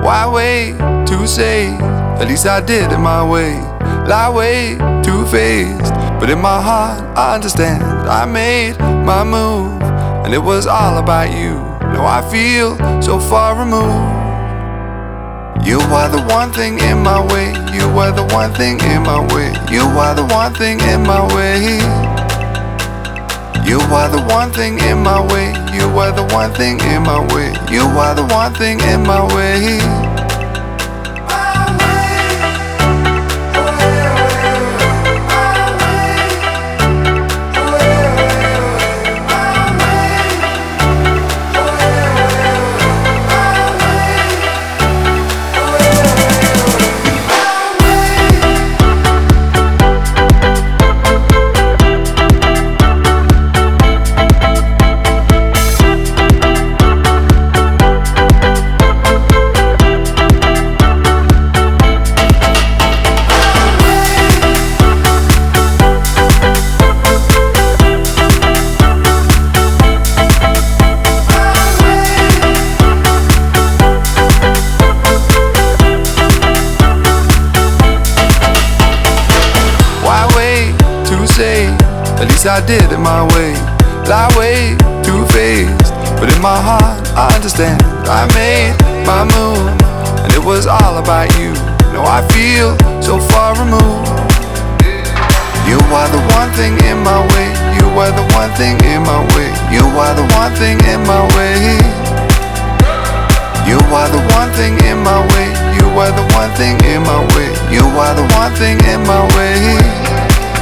Why wait to say? At least I did it my way. Lie way too faced, but in my heart I understand. I made my move, and it was all about you. Now I feel so far removed. You are the one thing in my way. You are the one thing in my way. You are the one thing in my way. You are the one thing in my way. You are the one thing in my way. You are the one thing in my way. At least I did it my way. Lie way too faced, but in my heart I understand. I made my move, and it was all about you. Now I feel so far removed. You are the one thing in my way. You are the one thing in my way. You are the one thing in my way. You are the one thing in my way. You are the one thing in my way. You are the one thing in my way.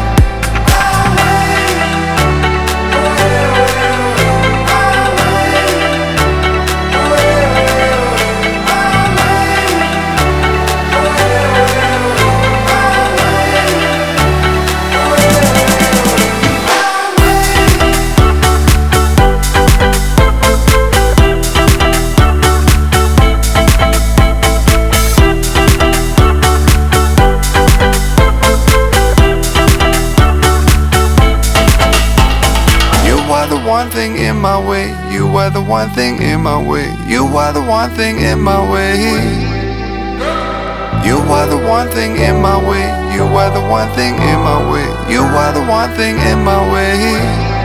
One thing in my way. You are the one thing in my way. You are the one thing in my way. You are the one thing in my way. You are the one thing in my way. You are the one thing in my way.